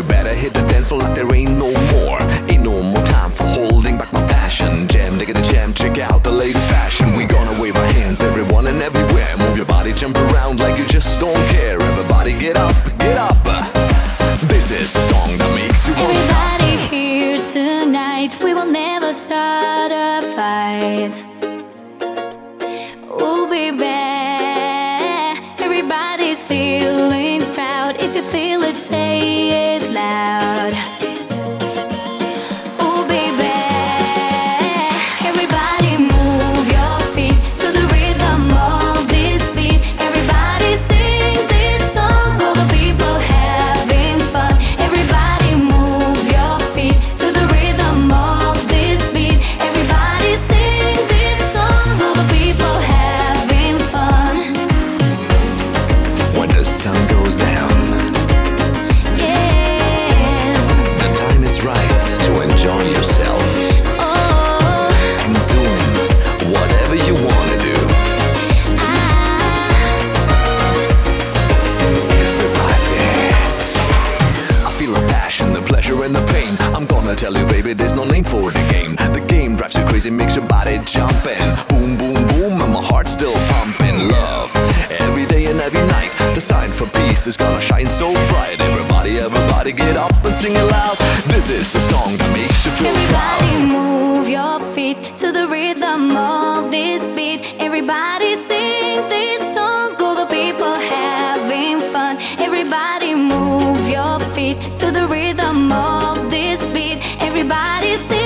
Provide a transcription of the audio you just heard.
You better hit the dance floor like there ain't no more. Ain't no more time for holding back my passion. Jam, dig it, the jam, check out the latest fashion. We gonna wave our hands, everyone and everywhere. Move your body, jump around like you just don't care. Everybody get up, get up. This is the song that makes you won't stop. Everybody here tonight, we will never start a fight. Oh baby, everybody's feeling proud. If you feel it, say it loud. Oh baby, everybody move your feet to the rhythm of this beat. Everybody sing this song, all the people having fun. Everybody move your feet to the rhythm of this beat. Everybody sing this song, all the people having fun. When the sun goes down, Yeah, the time is right to enjoy yourself oh, and doing whatever you wanna do. Everybody, I feel the passion, the pleasure and the pain. I'm gonna tell you, baby, there's no name for the game. The game drives you crazy, makes your body jumping. Boom, boom, boom, and my heart's still pumping. Love, every day and every night. The sign for peace is gonna shine so bright. Everybody, everybody get up and sing it loud. This is the song that makes you feel everybody proud. move your feet to the rhythm of this beat. Everybody sing this song, all the people having fun. Everybody move your feet to the rhythm of this beat. Everybody sing